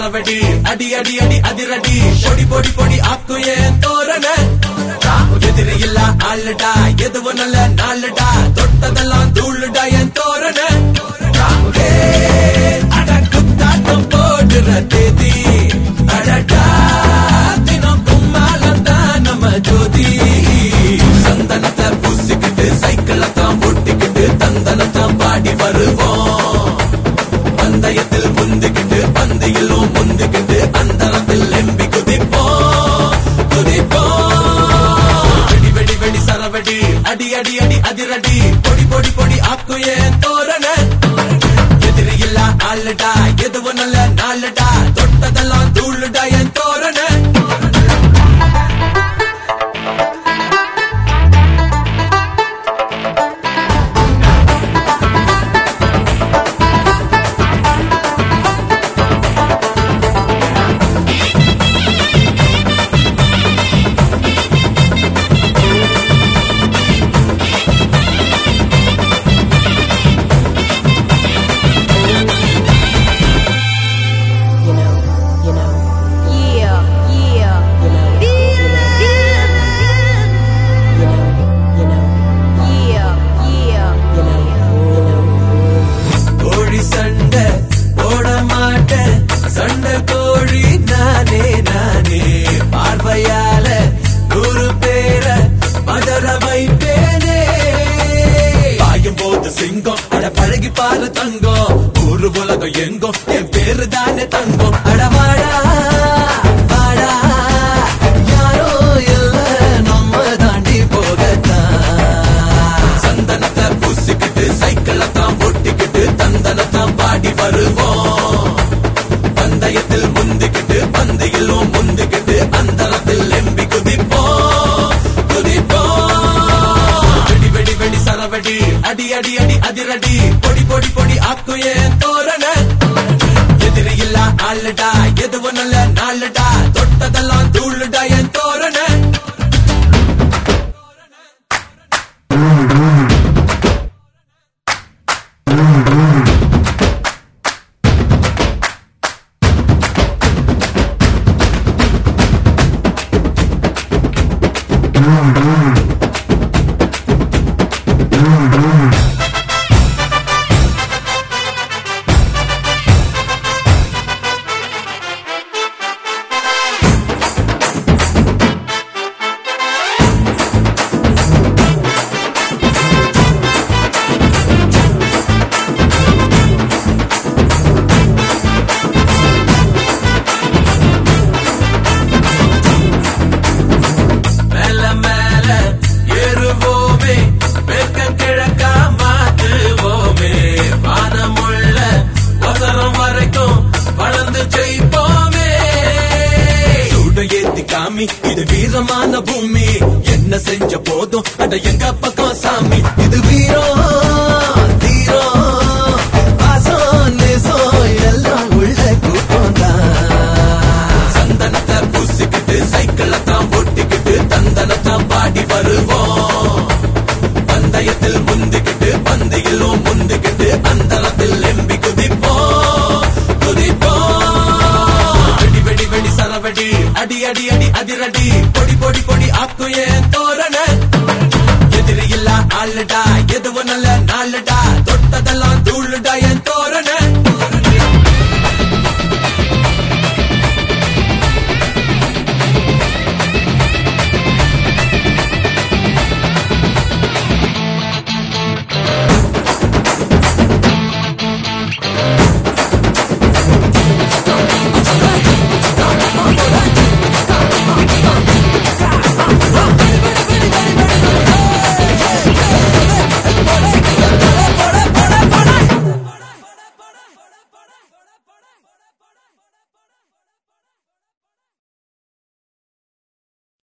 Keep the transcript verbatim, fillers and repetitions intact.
சரவடி அடி அடி அடி அதிரடி பொடி பொடி பொடி ஆக்கு ஏன் தோரண எதிரி இல்ல ஆளுடா எதுவும் நல்ல நாளுடா தொட்டதெல்லாம் தூளுடா என் தோரண அட குத்தாட்டம் போடுற தேதி அடடா தினம் கும்மாலந்தான் நம்ம ஜோதி சந்தனத்தை பூசிக்கிட்டு சைக்கிளை தான் ஓட்டிக்கிட்டு தந்தனத்தான் பாடி வருவோம் பந்தயத்தில் முந்திக்கிட்டு பந்தியிலும் முந்திக்கிட்டு அந்தரத்தில் எம்பி குதிப்போம் குதிப்போம் வெடி வெடி வெடி சரவடி அடி அடி அடி அதிரடி பொடி பொடி பொடி ஆக்கு ஏன் தோரண எதிரி இல்ல ஆளுடா எதுவும் நல்ல நாளுடா தொட்டதெல்லாம் தூளுடா என் தோரண பழகி பாரு தங்கம் ஊரு உலகம் எங்கும் என் பேரு தானே தங்கம் அடவாடா வாடா யாரோ இல்ல நம்ம தாண்டி போகத்தான் சந்தனத்தை பூசிக்கிட்டு சைக்கிளை தான் ஓட்டிக்கிட்டு தந்தனத்தான் பாடி வருவோம் பந்தயத்தில் முந்திக்கிட்டு பந்தியிலும் முந்திக்கிட்டு அந்தரத்தில் எம்பி குதிப்போம் குதிப்போம் வெடி வெடி வெடி சரவடி அடி அடி அடி அதிரடி பொடி பொடி பொடி ஆக்கு ஏன் தோரண எதிரி இல்ல ஆளுடா எதுவும் நல்ல நாளுடா தொட்டதெல்லாம் தூளுடா என் தோரண இது வீரமான பூமி என்ன செஞ்ச போதும் அட எங்க பக்கம் சாமி இது வீரம் தீரம் பாசம் நேசம் எல்லாம் உள்ள கூட்டம் தான் சந்தனத்தை பூசிக்கிட்டு சைக்கிளை தான் ஓட்டிக்கிட்டு தந்தனத்தான் பாடி வருவோம் பந்தயத்தில் முந்திக்கிட்டு பந்தியிலும் முந்திக்கிட்டு அந்தரத்தில் எம்பி குதிப்போம் குதிப்போம் வெடி வெடி வெடி சரவடி அடி அடி அடி அதிரடி பொடி பொடி பொடி ஆக்கு ஏன் தோரண எதிரி இல்ல ஆளுடா எதுவும் நல்ல நாளுடா